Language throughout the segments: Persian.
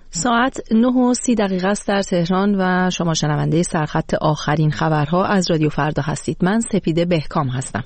ساعت 9:30 است در تهران و شما شنونده سرخط آخرین خبرها از رادیو فردا هستید. من سپیده بهکام هستم.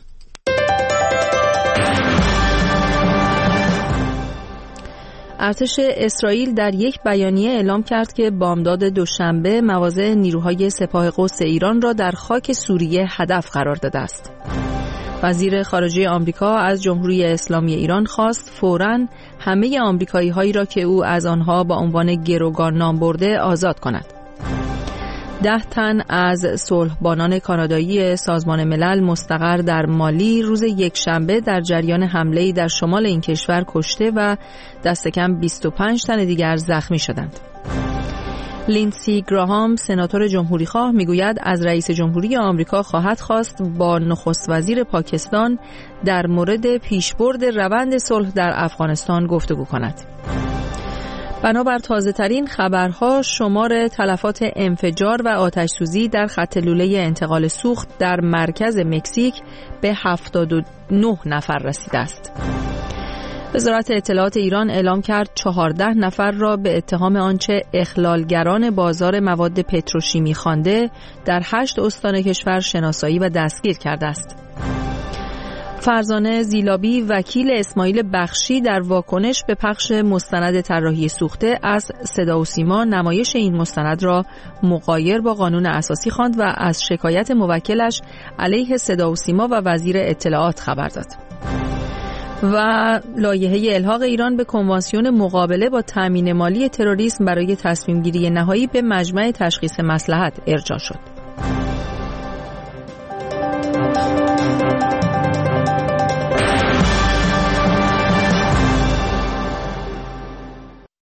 ارتش اسرائیل در یک بیانیه اعلام کرد که بامداد دوشنبه مواضع نیروهای سپاه قدس ایران را در خاک سوریه هدف قرار داده است. وزیر خارجه آمریکا از جمهوری اسلامی ایران خواست فوراً همه آمریکایی‌هایی را که او از آنها با عنوان گروگان نام برده آزاد کند. 10 تن از صلحبانان کانادایی سازمان ملل مستقر در مالی روز یکشنبه در جریان حمله‌ای در شمال این کشور کشته و دست کم 25 تن دیگر زخمی شدند. لیندسی گراهام سناتور جمهوریخواه میگوید از رئیس جمهوری آمریکا خواهد خواست با نخست وزیر پاکستان در مورد پیشبرد روند صلح در افغانستان گفتگو کند. بنابر تازه‌ترین خبرها شمار تلفات انفجار و آتش‌سوزی در خط لوله انتقال سوخت در مرکز مکزیک به 79 نفر رسیده است. وزارت اطلاعات ایران اعلام کرد 14 نفر را به اتهام آنچه اخلالگران بازار مواد پتروشیمی خوانده در 8 استان کشور شناسایی و دستگیر کرده است. فرزانه زیلابی وکیل اسماعیل بخشی در واکنش به پخش مستند طراحی سوخته از صدا و سیما نمایش این مستند را مغایر با قانون اساسی خواند و از شکایت موکلش علیه صدا و سیما و وزیر اطلاعات خبر داد. و لایحه الحاق ایران به کنوانسیون مقابله با تامین مالی تروریسم برای تصمیم گیری نهایی به مجمع تشخیص مصلحت ارجاع شد.